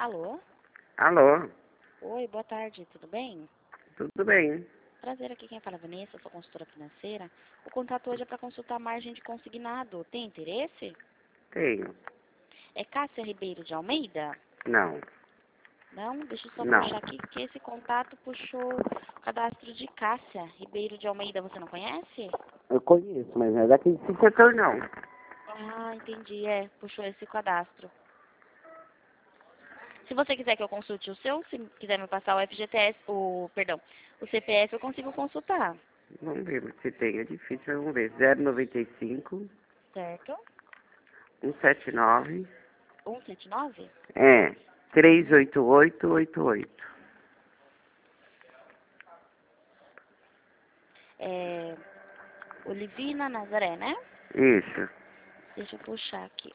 Alô? Alô, Oi, boa tarde, tudo bem? tudo bem? Prazer, aqui quem fala é Vanessa, sou consultora financeira. O contato hoje é para consultar a margem de consignado. Tem interesse? Tenho. É Cássia Ribeiro de Almeida? Não, Não? Deixa eu só não. puxar aqui, que esse contato puxou o cadastro de Cássia Ribeiro de Almeida. Você não conhece? Eu conheço, mas não é daquele setor, não. Ah, entendi, puxou esse cadastro. Se você quiser que eu consulte o seu, se quiser me passar o FGTS, o CPF, eu consigo consultar, Vamos ver se tem. É difícil, mas vamos ver. 095 certo? 179 179? é Uhum. 38888. É, Olivina Nazaré, né? Isso. Deixa eu puxar aqui.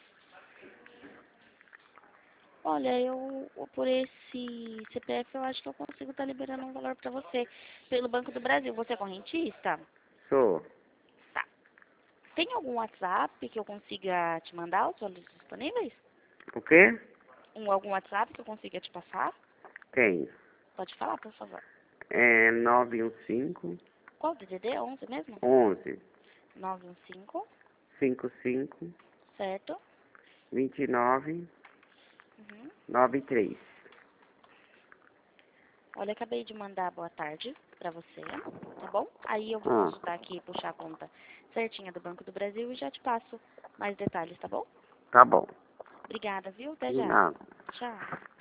Olha, eu por esse CPF eu acho que eu consigo estar liberando um valor para você pelo Banco do Brasil. Você é correntista? Sou. Tá. Tem algum WhatsApp que eu consiga te mandar os valores disponíveis? O quê? Algum WhatsApp que eu consiga te passar? Tenho. Pode falar, por favor. É 915 Qual o DDD? 11 mesmo? 11 915, 55 certo? 29 Uhum. 93. Olha, acabei de mandar boa tarde pra você, tá bom? Aí eu vou Ah, consultar aqui e puxar a conta certinha do Banco do Brasil e já te passo mais detalhes, tá bom? tá bom. Obrigada, viu? Até De já. nada. Tchau.